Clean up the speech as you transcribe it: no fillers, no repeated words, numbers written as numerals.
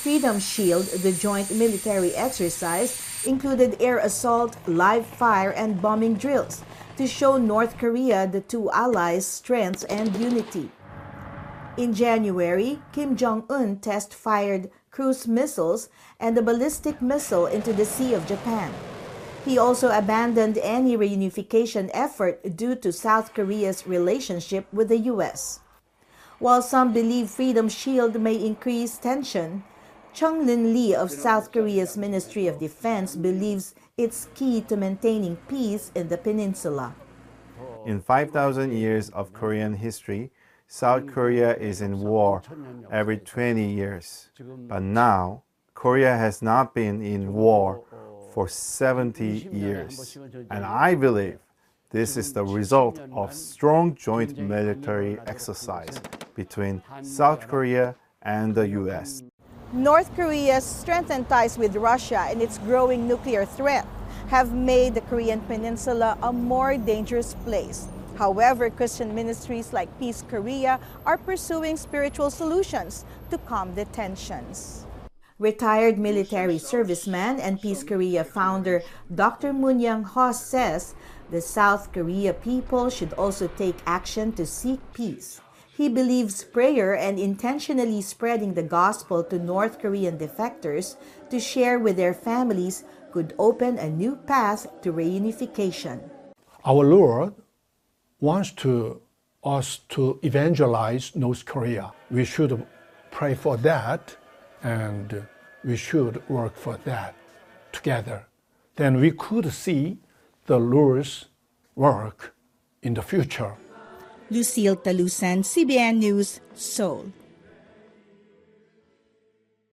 Freedom Shield, the joint military exercise, included air assault, live fire, and bombing drills to show North Korea the two allies' strength and unity. In January, Kim Jong-un test-fired cruise missiles and a ballistic missile into the Sea of Japan. He also abandoned any reunification effort due to South Korea's relationship with the U.S. While some believe Freedom Shield may increase tension, Chung Lin-lee of South Korea's Ministry of Defense believes it's key to maintaining peace in the peninsula. In 5,000 years of Korean history, South Korea is in war every 20 years. But now, Korea has not been in war for 70 years. And I believe this is the result of strong joint military exercise between South Korea and the U.S. North Korea's strengthened ties with Russia and its growing nuclear threat have made the Korean peninsula a more dangerous place. However, Christian ministries like Peace Korea are pursuing spiritual solutions to calm the tensions. Retired military serviceman and Peace Korea founder Dr. Moon Young-ho says the South Korea people should also take action to seek peace. He believes prayer and intentionally spreading the gospel to North Korean defectors to share with their families could open a new path to reunification. Our Lord wants us to evangelize North Korea. We should pray for that, and we should work for that together. Then we could see the Lord's work in the future. Lucille Talusan, CBN News, Seoul.